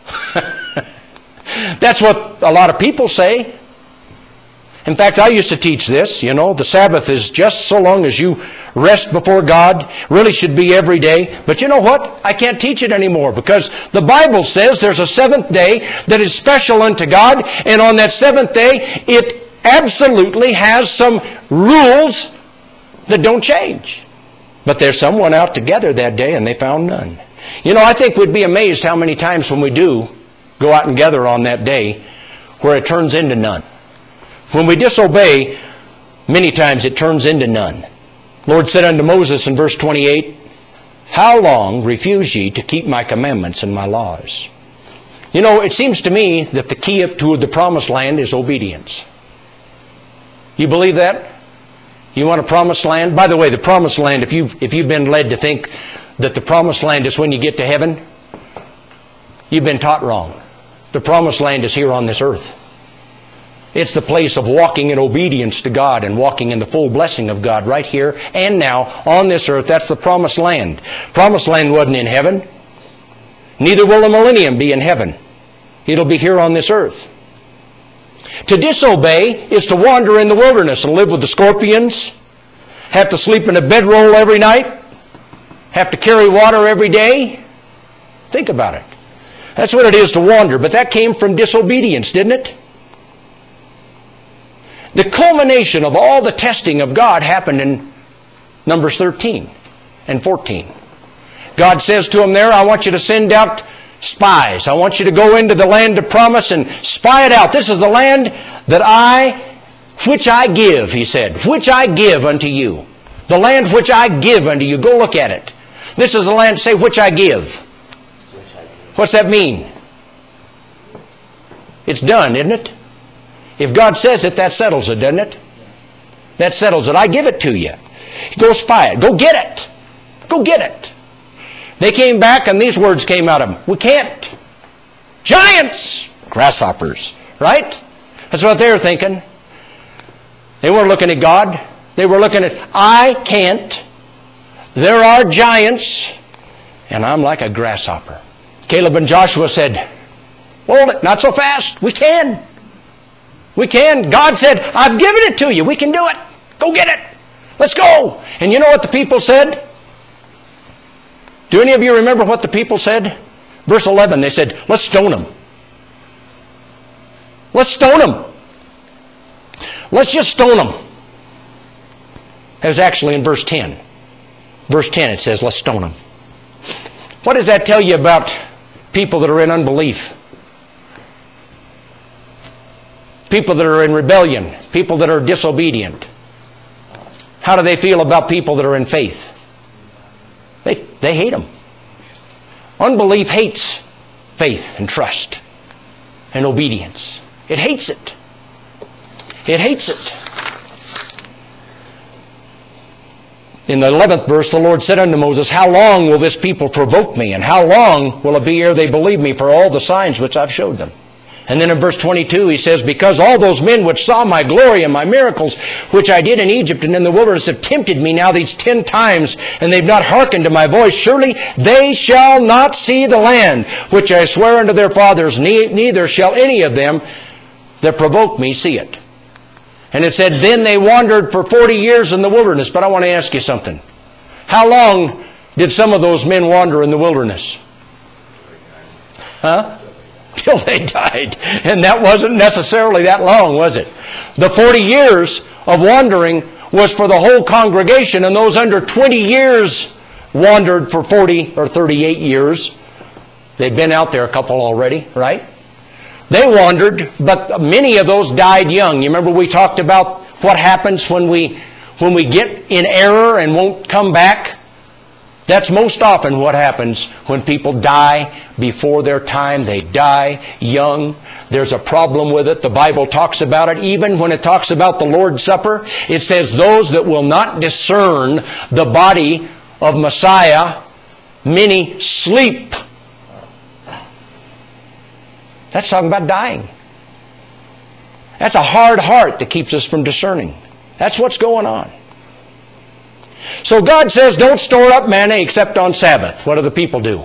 That's what a lot of people say. In fact, I used to teach this, the Sabbath is just so long as you rest before God. Really should be every day. But you know what? I can't teach it anymore because the Bible says there's a seventh day that is special unto God. And on that seventh day, it absolutely has some rules that don't change. But there's someone out together that day and they found none. I think we'd be amazed how many times when we do go out and gather on that day where it turns into none. When we disobey, many times it turns into none. Lord said unto Moses in verse 28, how long refuse ye to keep my commandments and my laws? It seems to me that the key to the promised land is obedience. You believe that? You want a promised land? By the way, the promised land, if you've been led to think that the promised land is when you get to heaven, you've been taught wrong. The promised land is here on this earth. It's the place of walking in obedience to God and walking in the full blessing of God right here and now on this earth. That's the promised land. Promised land wasn't in heaven. Neither will the millennium be in heaven. It'll be here on this earth. To disobey is to wander in the wilderness and live with the scorpions, have to sleep in a bedroll every night, have to carry water every day. Think about it. That's what it is to wander. But that came from disobedience, didn't it? The culmination of all the testing of God happened in Numbers 13 and 14. God says to him there, I want you to send out spies. I want you to go into the land of promise and spy it out. This is the land which I give, he said, which I give unto you. The land which I give unto you. Go look at it. This is the land, say, which I give. What's that mean? It's done, isn't it? If God says it, that settles it, doesn't it? That settles it. I give it to you. Go spy it. Go get it. Go get it. They came back and these words came out of them. We can't. Giants! Grasshoppers. Right? That's what they were thinking. They weren't looking at God. They were looking at, I can't. There are giants. And I'm like a grasshopper. Caleb and Joshua said, hold it, not so fast. We can. We can. God said, I've given it to you. We can do it. Go get it. Let's go. And you know what the people said? Do any of you remember what the people said? Verse 11, they said, let's stone them. Let's stone them. Let's just stone them. That was actually in verse 10. Verse 10 it says, let's stone them. What does that tell you about people that are in unbelief? People that are in rebellion. People that are disobedient. How do they feel about people that are in faith? They hate them. Unbelief hates faith and trust and obedience. It hates it. It hates it. In the 11th verse, the Lord said unto Moses, how long will this people provoke me? And how long will it be ere they believe me for all the signs which I've showed them? And then in verse 22 he says, because all those men which saw my glory and my miracles, which I did in Egypt and in the wilderness, have tempted me now these 10 times, and they've not hearkened to my voice, surely they shall not see the land, which I swear unto their fathers, neither shall any of them that provoke me see it. And it said, then they wandered for 40 years in the wilderness. But I want to ask you something. How long did some of those men wander in the wilderness? Huh? Till they died. And that wasn't necessarily that long, was it? The 40 years of wandering was for the whole congregation, and those under 20 years wandered for 40 or 38 years. They'd been out there a couple already, right? They wandered, but many of those died young. You remember we talked about what happens when we get in error and won't come back? That's most often what happens when people die before their time. They die young. There's a problem with it. The Bible talks about it. Even when it talks about the Lord's Supper, it says those that will not discern the body of Messiah, many sleep. That's talking about dying. That's a hard heart that keeps us from discerning. That's what's going on. So God says, don't store up manna except on Sabbath. What do the people do?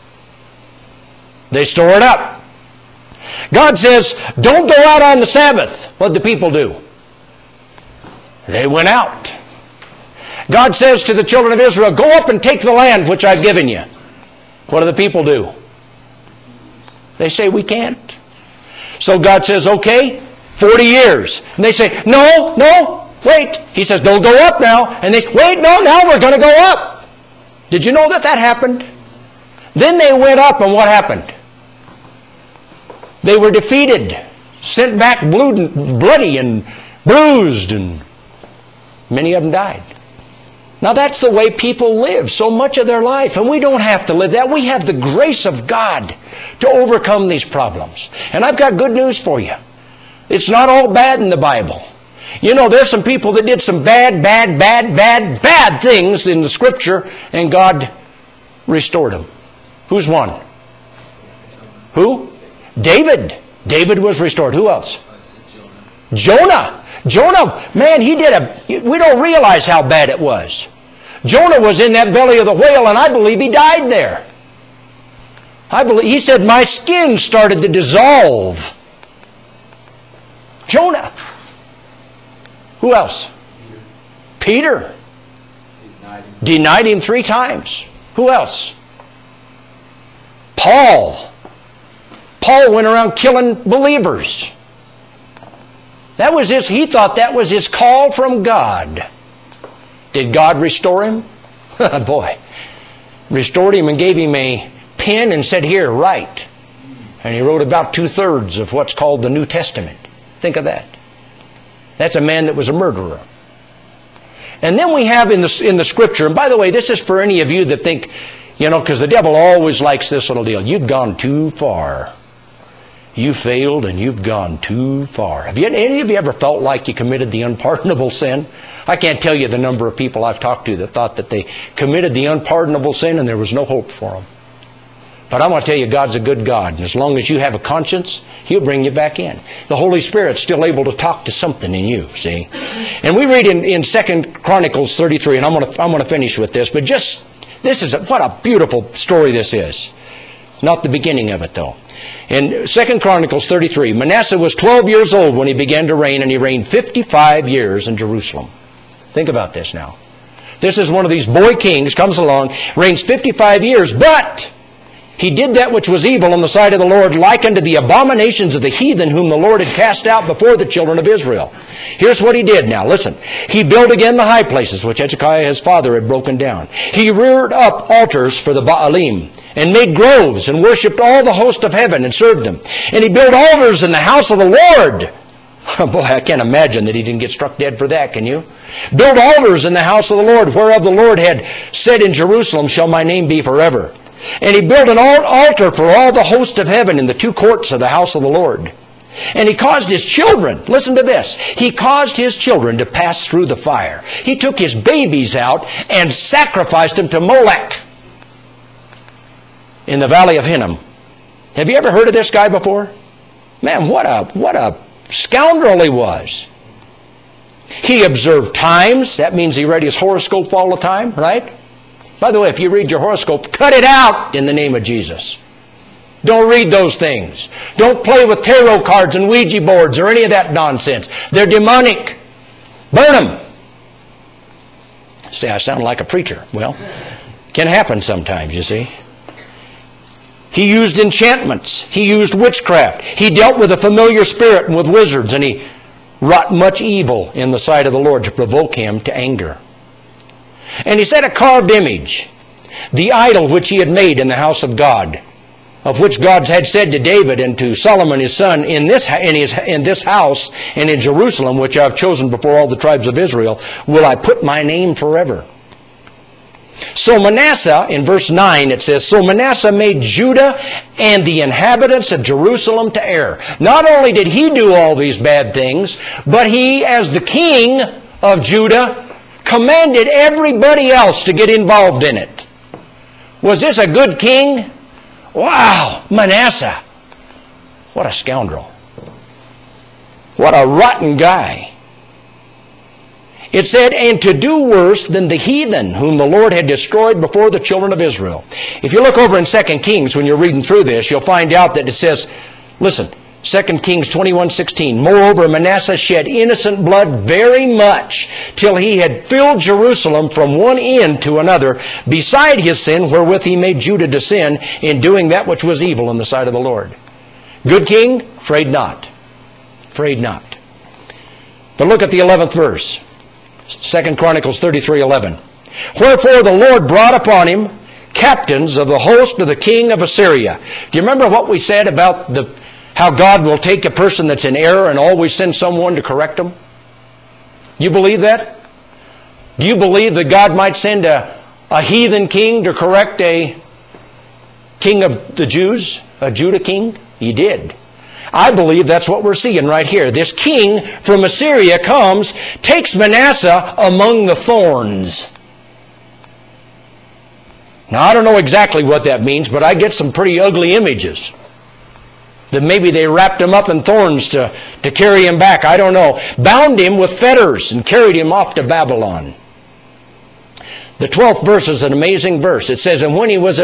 They store it up. God says, don't go out on the Sabbath. What did the people do? They went out. God says to the children of Israel, go up and take the land which I've given you. What do the people do? They say, we can't. So God says, okay, 40 years. And they say, no, wait. He says, don't go up now. And they say, wait, no, now we're going to go up. Did you know that happened? Then they went up, and what happened? They were defeated, sent back bloody and bruised, and many of them died. Now that's the way people live so much of their life, and we don't have to live that. We have the grace of God to overcome these problems. And I've got good news for you. It's not all bad in the Bible. You know, there's some people that did some bad things in the Scripture, and God restored them. Who's one? Who? David. David was restored. Who else? Jonah. Jonah, man, we don't realize how bad it was. Jonah was in that belly of the whale, and I believe he died there. He said, my skin started to dissolve. Jonah. Who else? Peter. Denied him 3 times. Who else? Paul. Paul went around killing believers. He thought that was his call from God. Did God restore him? Boy. Restored him and gave him a pen and said, "Here, write." And he wrote about 2/3 of what's called the New Testament. Think of that. That's a man that was a murderer. And then we have in the Scripture, and by the way, this is for any of you that think, because the devil always likes this little deal. You've gone too far. You failed and you've gone too far. Have any of you ever felt like you committed the unpardonable sin? I can't tell you the number of people I've talked to that thought that they committed the unpardonable sin and there was no hope for them. But I'm going to tell you, God's a good God. And as long as you have a conscience, He'll bring you back in. The Holy Spirit's still able to talk to something in you, see? And we read in 2 Chronicles 33, and I'm going to finish with this, but what a beautiful story this is. Not the beginning of it, though. In 2 Chronicles 33, Manasseh was 12 years old when he began to reign, and he reigned 55 years in Jerusalem. Think about this now. This is one of these boy kings, comes along, reigns 55 years, but he did that which was evil in the sight of the Lord, like unto the abominations of the heathen whom the Lord had cast out before the children of Israel. Here's what he did now. Listen. He built again the high places which Hezekiah his father had broken down. He reared up altars for the Baalim, and made groves, and worshipped all the host of heaven, and served them. And he built altars in the house of the Lord. Boy, I can't imagine that he didn't get struck dead for that, can you? Built altars in the house of the Lord, whereof the Lord had said, in Jerusalem shall my name be forever. And he built an altar for all the host of heaven in the two courts of the house of the Lord. And he caused his children, listen to this, he caused his children to pass through the fire. He took his babies out and sacrificed them to Molech in the valley of Hinnom. Have you ever heard of this guy before? Man, what a scoundrel he was. He observed times. That means he read his horoscope all the time, right? By the way, if you read your horoscope, cut it out in the name of Jesus. Don't read those things. Don't play with tarot cards and Ouija boards or any of that nonsense. They're demonic. Burn them. Say, I sound like a preacher. Well, it can happen sometimes, you see. He used enchantments. He used witchcraft. He dealt with a familiar spirit and with wizards, and he wrought much evil in the sight of the Lord to provoke him to anger. And he set a carved image, the idol which he had made in the house of God, of which God had said to David and to Solomon his son, in this house and in Jerusalem, which I have chosen before all the tribes of Israel, will I put my name forever. So Manasseh, in verse 9 it says, so Manasseh made Judah and the inhabitants of Jerusalem to err. Not only did he do all these bad things, but he, as the king of Judah, commanded everybody else to get involved in it. Was this a good king? Wow, Manasseh. What a scoundrel. What a rotten guy. It said, and to do worse than the heathen whom the Lord had destroyed before the children of Israel. If you look over in 2 Kings, when you're reading through this, you'll find out that it says, listen, 2 Kings 21:16, moreover Manasseh shed innocent blood very much, till he had filled Jerusalem from one end to another, beside his sin wherewith he made Judah to sin, in doing that which was evil in the sight of the Lord. Good king? Afraid not. Afraid not. But look at the 11th verse. 2 Chronicles 33:11. Wherefore the Lord brought upon him captains of the host of the king of Assyria. Do you remember what we said about how God will take a person that's in error and always send someone to correct them? You believe that? Do you believe that God might send a heathen king to correct a king of the Jews, a Judah king? He did. I believe that's what we're seeing right here. This king from Assyria comes, takes Manasseh among the thorns. Now, I don't know exactly what that means, but I get some pretty ugly images. That maybe they wrapped him up in thorns to carry him back. I don't know. Bound him with fetters and carried him off to Babylon. The 12th verse is an amazing verse. It says, and when he was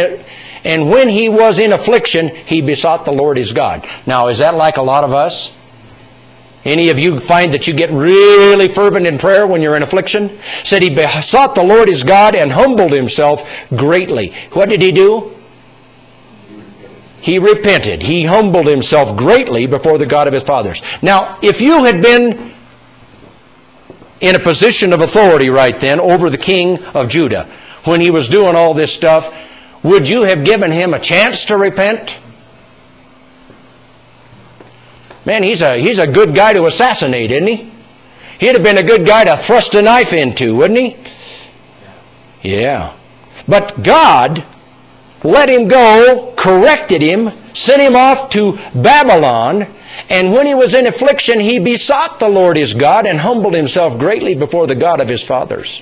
in affliction, he besought the Lord his God. Now, is that like a lot of us? Any of you find that you get really fervent in prayer when you're in affliction? Said he besought the Lord his God and humbled himself greatly. What did he do? He repented. He humbled himself greatly before the God of his fathers. Now, if you had been in a position of authority right then over the king of Judah, when he was doing all this stuff, would you have given him a chance to repent? Man, he's a good guy to assassinate, isn't he? He'd have been a good guy to thrust a knife into, wouldn't he? Yeah. But God let him go, corrected him, sent him off to Babylon, and when he was in affliction, he besought the Lord his God and humbled himself greatly before the God of his fathers.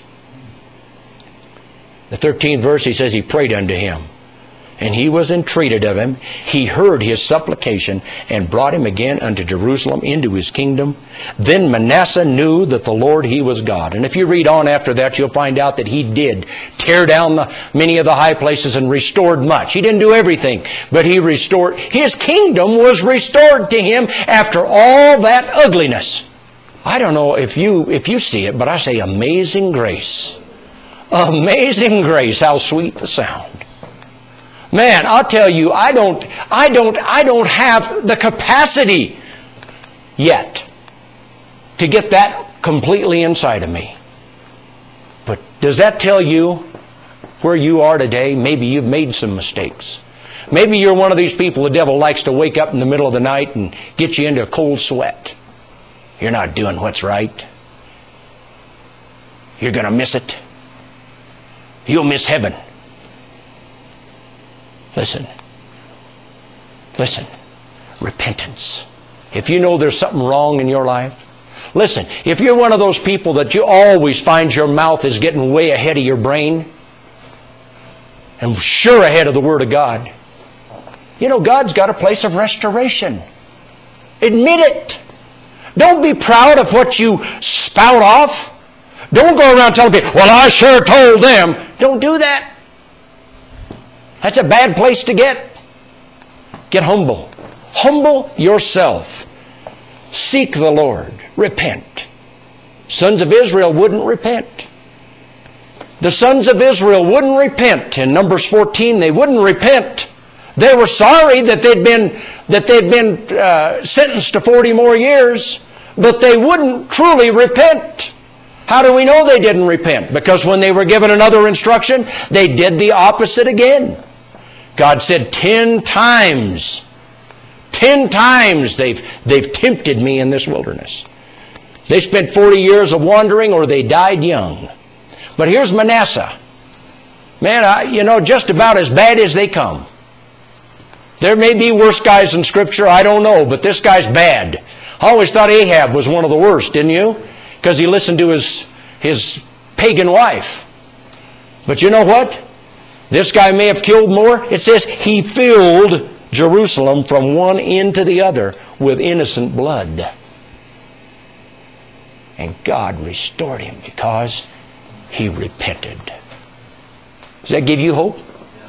The 13th verse, he says, he prayed unto him, and he was entreated of him. He heard his supplication and brought him again unto Jerusalem into his kingdom. Then Manasseh knew that the Lord, he was God. And if you read on after that, you'll find out that he did tear down many of the high places and restored much. He didn't do everything, but he restored. His kingdom was restored to him after all that ugliness. I don't know if you see it, but I say amazing grace. Amazing grace, how sweet the sound. Man, I'll tell you, I don't have the capacity yet to get that completely inside of me. But does that tell you where you are today? Maybe you've made some mistakes. Maybe you're one of these people the devil likes to wake up in the middle of the night and get you into a cold sweat. You're not doing what's right. You're going to miss it. You'll miss heaven. Listen. Repentance. If you know there's something wrong in your life, listen, if you're one of those people that you always find your mouth is getting way ahead of your brain, and sure ahead of the Word of God, you know, God's got a place of restoration. Admit it. Don't be proud of what you spout off. Don't go around telling people, well, I sure told them. Don't do that. That's a bad place to get. Get humble. Humble yourself. Seek the Lord. Repent. Sons of Israel wouldn't repent. The sons of Israel wouldn't repent. In Numbers 14, they wouldn't repent. They were sorry that they'd been sentenced to 40 more years, but they wouldn't truly repent. How do we know they didn't repent? Because when they were given another instruction, they did the opposite again. God said 10 times. 10 times they've tempted me in this wilderness. They spent 40 years of wandering or they died young. But here's Manasseh. Man, just about as bad as they come. There may be worse guys in Scripture, I don't know, but this guy's bad. I always thought Ahab was one of the worst, didn't you? Because he listened to his pagan wife. But you know what? This guy may have killed more. It says he filled Jerusalem from one end to the other with innocent blood. And God restored him because he repented. Does that give you hope?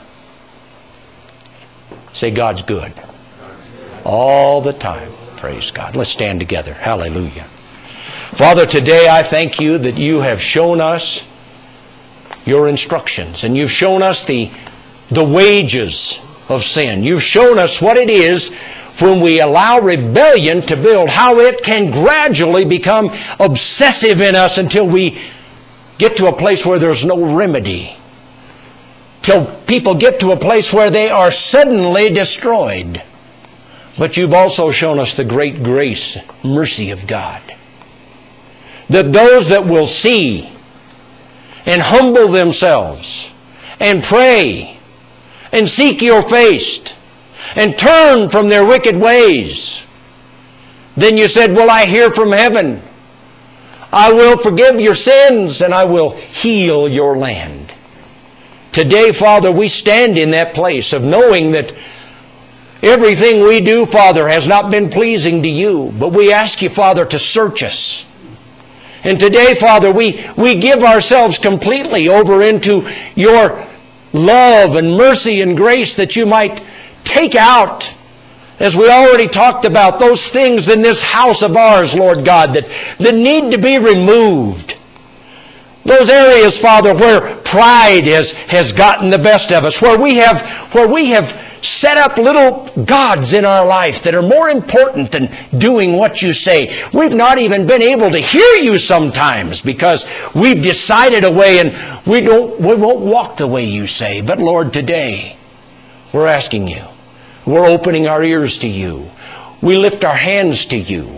Say, God's good. All the time. Praise God. Let's stand together. Hallelujah. Father, today I thank you that you have shown us your instructions, and you've shown us the wages of sin. You've shown us what it is when we allow rebellion to build, how it can gradually become obsessive in us until we get to a place where there's no remedy. Till people get to a place where they are suddenly destroyed. But you've also shown us the great grace, mercy of God. That those that will see and humble themselves and pray and seek your face and turn from their wicked ways, then you said, will I hear from heaven? I will forgive your sins and I will heal your land. Today, Father, we stand in that place of knowing that everything we do, Father, has not been pleasing to you. But we ask you, Father, to search us. And today, Father, we give ourselves completely over into your love and mercy and grace that you might take out, as we already talked about, those things in this house of ours, Lord God, that need to be removed. Those areas, Father, where pride has gotten the best of us, where we have set up little gods in our life that are more important than doing what you say. We've not even been able to hear you sometimes because we've decided a way and we won't walk the way you say. But Lord, today we're asking you. We're opening our ears to you. We lift our hands to you.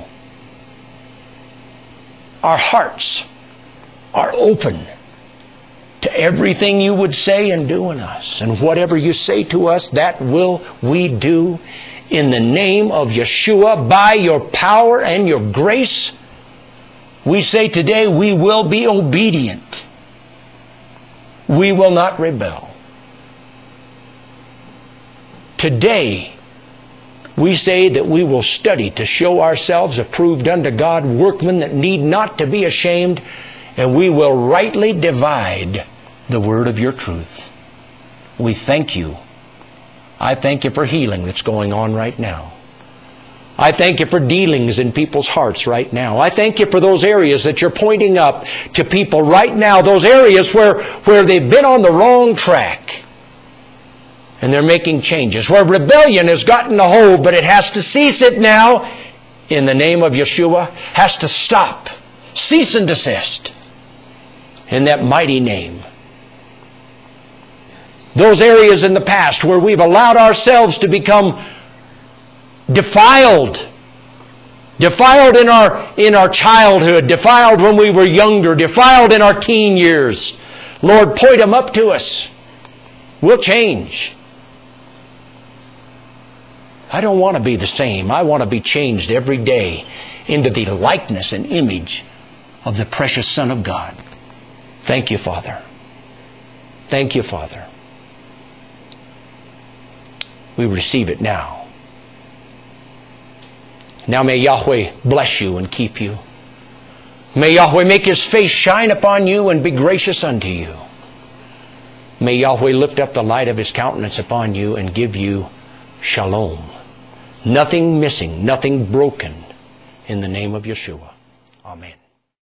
Our hearts are open to everything you would say and do in us. And whatever you say to us, that will we do in the name of Yeshua, by your power and your grace. We say today we will be obedient. We will not rebel. Today, we say that we will study to show ourselves approved unto God, workmen that need not to be ashamed, and we will rightly divide the word of your truth. We thank you. I thank you for healing that's going on right now. I thank you for dealings in people's hearts right now. I thank you for those areas that you're pointing up to people right now, those areas where they've been on the wrong track. And they're making changes. Where rebellion has gotten a hold, but it has to cease it now in the name of Yeshua. Has to stop. Cease and desist. In that mighty name. Those areas in the past where we've allowed ourselves to become defiled. Defiled in our childhood. Defiled when we were younger. Defiled in our teen years. Lord, point them up to us. We'll change. I don't want to be the same. I want to be changed every day into the likeness and image of the precious Son of God. Thank you, Father. Thank you, Father. We receive it now. Now may Yahweh bless you and keep you. May Yahweh make His face shine upon you and be gracious unto you. May Yahweh lift up the light of His countenance upon you and give you shalom. Nothing missing, nothing broken. In the name of Yeshua. Amen.